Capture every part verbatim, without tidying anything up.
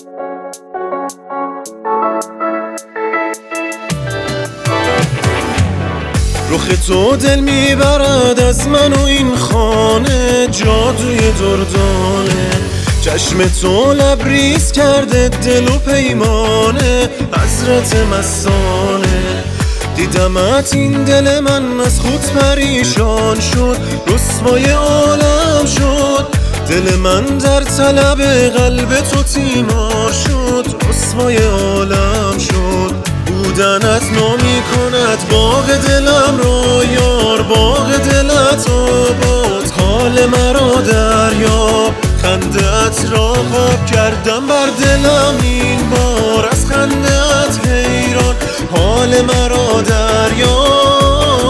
رخ تو دل میبرد از من و این خانه، جادوی دردانه. چشم تو لبریز کرده دل و پیمانه، حضرت مستانه. دیدمت این دل من از خود پریشان شد، رسوای عالم شد. دل من در طلب قلب تو تیمار شد، رسوای عالم شد. بودنت نامی کند باغ دلم رو یار، باغ دلت آباد. حال مرا دریاب، خنده‌ات را خواب کردم بر دلم این بار. از خنده‌ات حیران، حال مرا دریاب.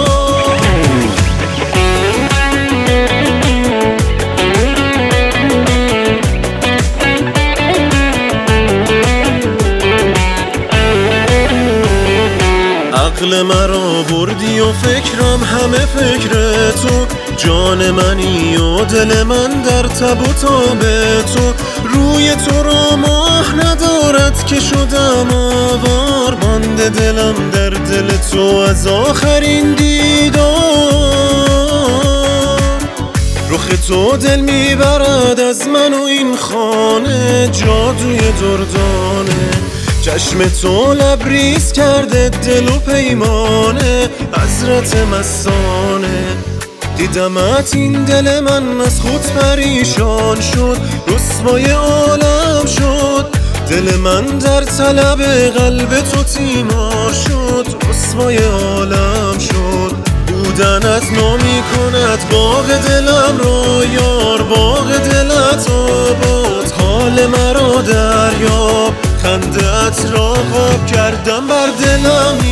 عقل مرا بردی و فکرم همه فکر تو. جان منی و دل من در تب و تاب تو. روی تو را ماه ندارد که شدم آوار، مانده دلم در دل تو از آخرین دیدار. رخ تو دل میبرد از من و این خانه، جادوی دردانه. چشم تو لبریز کرده دل و پیمانه، حضرت مستانه. دیدمت این دل من از خود پریشان شد، رسوای عالم شد. دل من در طلب قلب تو تیمار شد، رسوای عالم شد. بودنت نامی کند باغ دلم رو یار، باغ دلت آباد. حال مرا دریاب، خنده‌ات را خواب کردم بر دلم